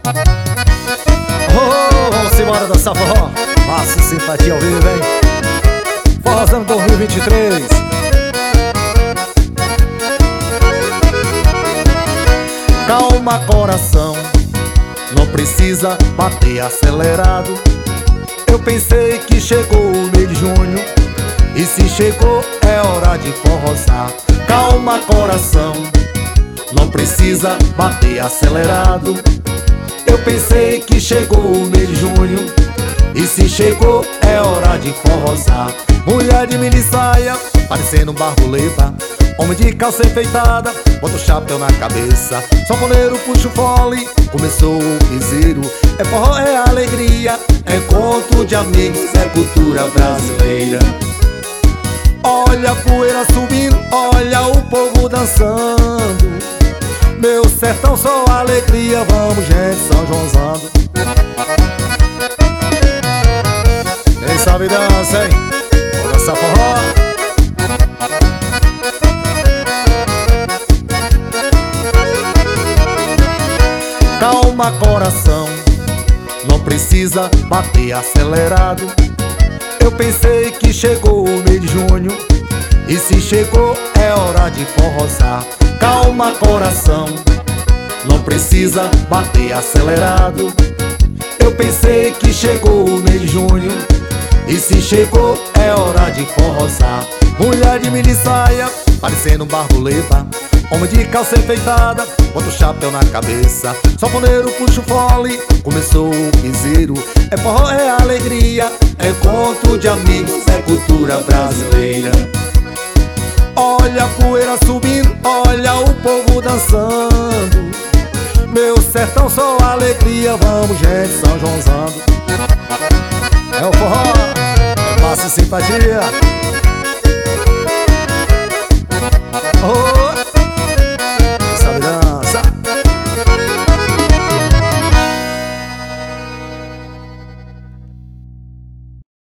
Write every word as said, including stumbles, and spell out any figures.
Oh, vamos embora dançar forró. Massa e simpatia ao vivo, hein? Forrozão dois mil e vinte e três. Calma, coração, não precisa bater acelerado. Eu pensei que chegou o mês de junho, e se chegou é hora de forrozar. Calma, coração, não precisa bater acelerado. Eu pensei que chegou o mês de junho, e se chegou é hora de forrozar. Mulher de mini saia, parecendo um barboleta. Homem de calça enfeitada, bota o chapéu na cabeça. Sanfoneiro puxa o fole, começou o piseiro. É forró, é alegria, é encontro de amigos, é cultura brasileira. Olha a poeira subindo, olha o povo dançando. Meu sertão só alegria, vamos gente, São Joãozando. Quem sabe dança, hein? Vamos dançar forró. Calma, coração, não precisa bater acelerado. Eu pensei que chegou o mês de junho, e se chegou é hora de forrozar. Calma, coração, não precisa bater acelerado. Eu pensei que chegou o mês de junho, e se chegou é hora de forrozar. Mulher de mini saia, parecendo um barboleta. Homem de calça enfeitada, bota o chapéu na cabeça. Sanfoneiro puxa o fole, começou o piseiro. É forró, é alegria, é encontro de amigos, é cultura brasileira. Olha a poeira subindo, olha o povo dançando. Meu sertão só alegria, vamos gente, São Joãozando. É o forró, é massa e simpatia.